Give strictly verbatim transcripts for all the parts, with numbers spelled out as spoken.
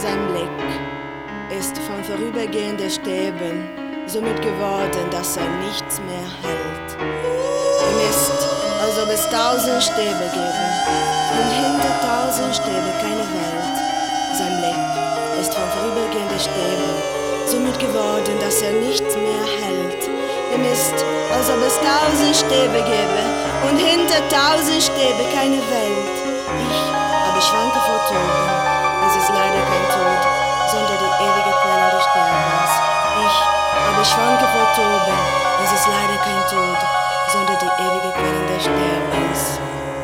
Sein Blick ist von vorübergehenden Stäben somit geworden, dass er nichts mehr hält. Ihm ist, als ob es tausend Stäbe gäbe und hinter tausend Stäbe keine Welt. Sein Blick ist von vorübergehenden Stäben somit geworden, dass er nichts mehr hält. Ihm ist, als ob es tausend Stäbe gäbe und hinter tausend Stäbe keine Welt. Ich aber schwanke vor Toben. Es ist leider kein Tod, sondern die ewige Quelle des Sterbens. Ich aber schwanke vor Toben. Es ist leider kein Tod, sondern die ewige Quelle des Sterbens.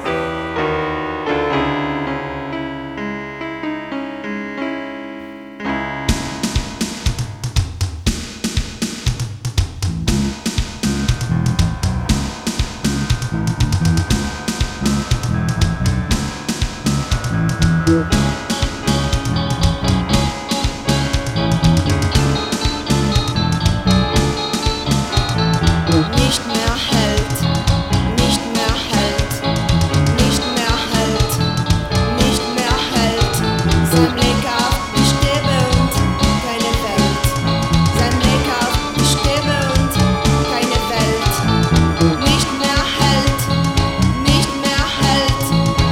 Nicht mehr hält, nicht mehr hält, nicht mehr hält, nicht mehr hält. Sein Blick auf die Stäbe und keine Welt. Sein Blick auf die Stäbe und keine Welt. Nicht mehr hält, nicht mehr hält.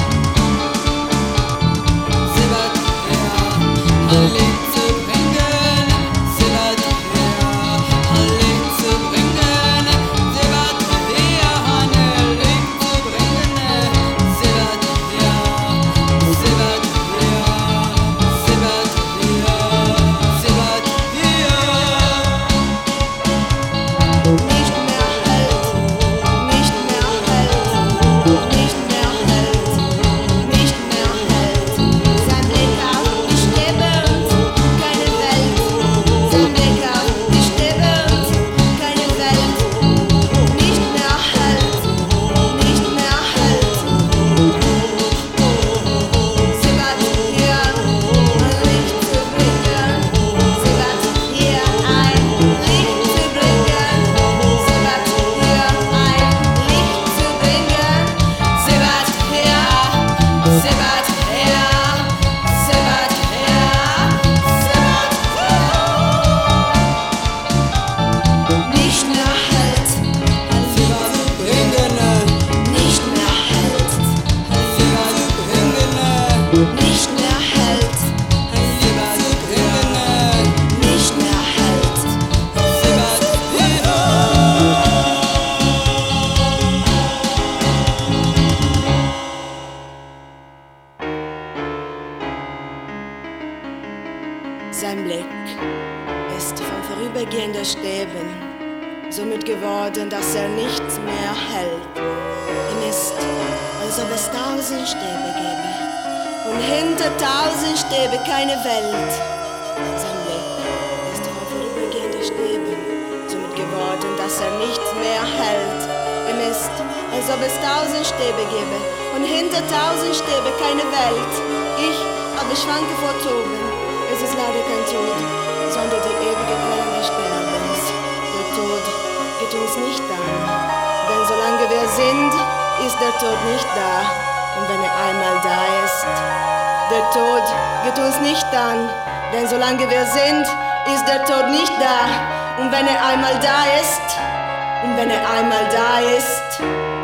Sie wird her, Halleluja zu bringen. Sie wird her, Halleluja zu bringen. Nicht mehr hält, sie wird bringen, nicht mehr hält, sie wird Sein Blick ist von vorübergehenden Stäben somit geworden, dass er nichts mehr hält. Ihm ist, als ob es tausend Stäbe gäbe und hinter tausend Stäbe keine Welt. Sein Blick ist von vorübergehenden Stäben somit geworden, dass er nichts mehr hält. Ihm ist, als ob es tausend Stäbe gäbe und hinter tausend Stäbe keine Welt. Ich aber schwanke vor Toben. Es ist leider kein Tod, sondern die ewige Quelle des Sterbens. Der Tod geht uns nicht an, denn solange wir sind, ist der Tod nicht da. Und wenn er einmal da ist, der Tod geht uns nicht an, denn solange wir sind, ist der Tod nicht da. Und wenn er einmal da ist, und wenn er einmal da ist,